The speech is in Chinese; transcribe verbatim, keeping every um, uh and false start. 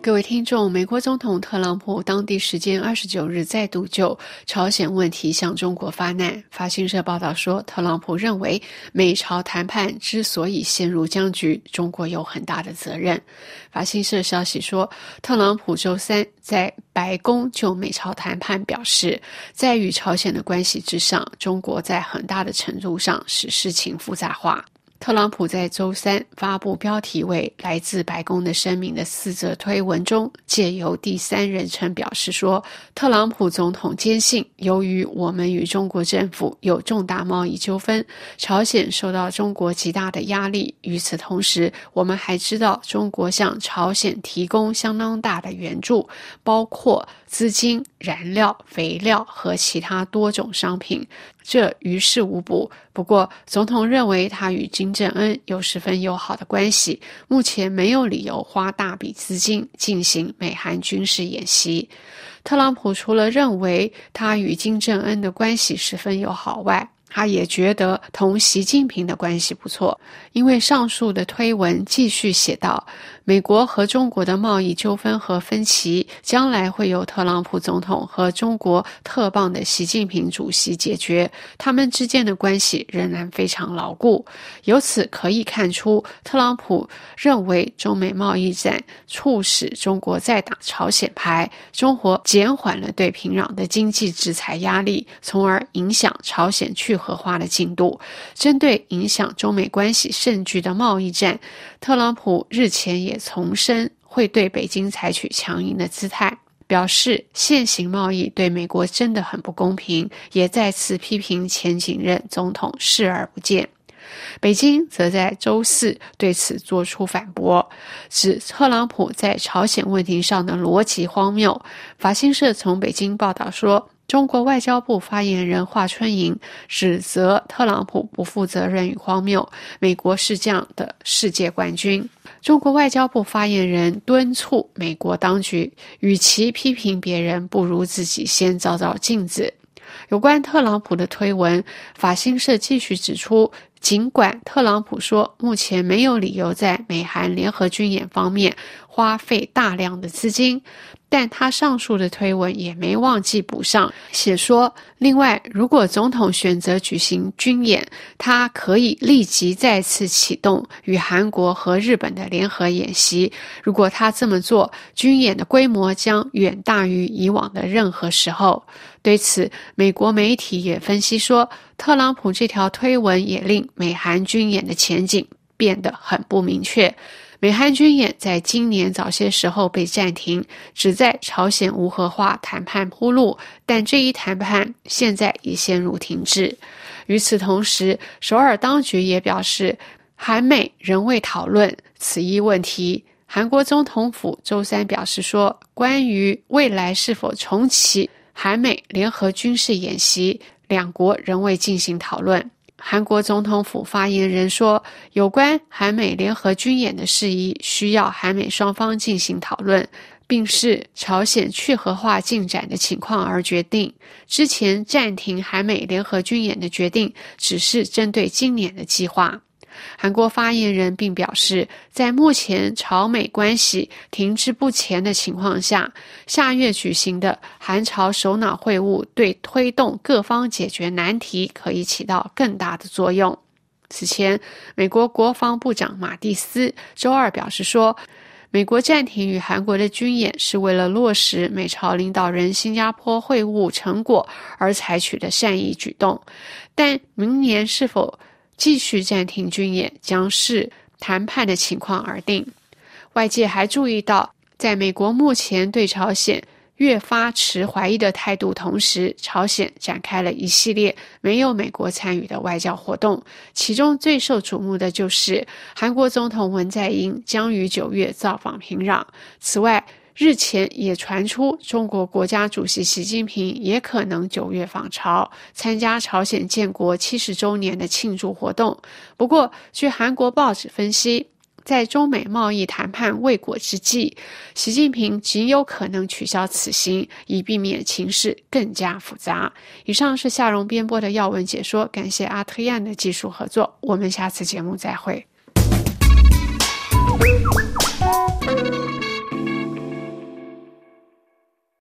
各位听众，美国总统特朗普当地时间二十九日再度就朝鲜问题向中国发难。法新社报道说，特朗普认为美朝谈判之所以陷入僵局，中国有很大的责任。法新社消息说，特朗普周三在白宫就美朝谈判表示，在与朝鲜的关系之上，中国在很大的程度上使事情复杂化。特朗普在周三发布标题为来自白宫的声明的四则推文中，借由第三人称表示说，特朗普总统坚信，由于我们与中国政府有重大贸易纠纷，朝鲜受到中国极大的压力。与此同时，我们还知道中国向朝鲜提供相当大的援助，包括资金、燃料、肥料和其他多种商品，这于事无补。不过，总统认为他与金正恩有十分友好的关系，目前没有理由花大笔资金进行美韩军事演习。特朗普除了认为他与金正恩的关系十分友好外，他也觉得同习近平的关系不错，因为上述的推文继续写道，美国和中国的贸易纠纷和分歧将来会由特朗普总统和中国特棒的习近平主席解决，他们之间的关系仍然非常牢固。由此可以看出，特朗普认为中美贸易战促使中国在打朝鲜牌，中国减缓了对平壤的经济制裁压力，从而影响朝鲜去核化的进度。针对影响中美关系甚巨的贸易战，特朗普日前也重申会对北京采取强硬的姿态，表示现行贸易对美国真的很不公平，也再次批评前几任总统视而不见。北京则在周四对此做出反驳，指特朗普在朝鲜问题上的逻辑荒谬。法新社从北京报道说，中国外交部发言人华春莹指责特朗普不负责任与荒谬，美国是这样的世界冠军。中国外交部发言人敦促美国当局，与其批评别人，不如自己先照照镜子。有关特朗普的推文，法新社继续指出，尽管特朗普说目前没有理由在美韩联合军演方面花费大量的资金，但他上述的推文也没忘记补上，写说，另外，如果总统选择举行军演，他可以立即再次启动与韩国和日本的联合演习。如果他这么做，军演的规模将远大于以往的任何时候。对此，美国媒体也分析说，特朗普这条推文也令美韩军演的前景变得很不明确。美韩军演在今年早些时候被暂停，旨在朝鲜无核化谈判铺路，但这一谈判现在已陷入停滞。与此同时，首尔当局也表示，韩美仍未讨论此一问题。韩国总统府周三表示说，关于未来是否重启韩美联合军事演习，两国仍未进行讨论。韩国总统府发言人说，有关韩美联合军演的事宜需要韩美双方进行讨论，并视朝鲜去核化进展的情况而决定。之前暂停韩美联合军演的决定只是针对今年的计划。韩国发言人并表示，在目前朝美关系停滞不前的情况下，下月举行的韩朝首脑会晤对推动各方解决难题可以起到更大的作用。此前，美国国防部长马蒂斯周二表示说，美国暂停与韩国的军演是为了落实美朝领导人新加坡会晤成果而采取的善意举动，但明年是否继续暂停军演将视谈判的情况而定。外界还注意到，在美国目前对朝鲜越发持怀疑的态度同时，朝鲜展开了一系列没有美国参与的外交活动，其中最受瞩目的就是韩国总统文在寅将于九月造访平壤。此外，日前也传出中国国家主席习近平也可能九月访朝，参加朝鲜建国七十周年的庆祝活动。不过，据韩国报纸分析，在中美贸易谈判未果之际，习近平极有可能取消此行，以避免情势更加复杂。以上是夏蓉编播的要闻解说，感谢阿特亚的技术合作，我们下次节目再会。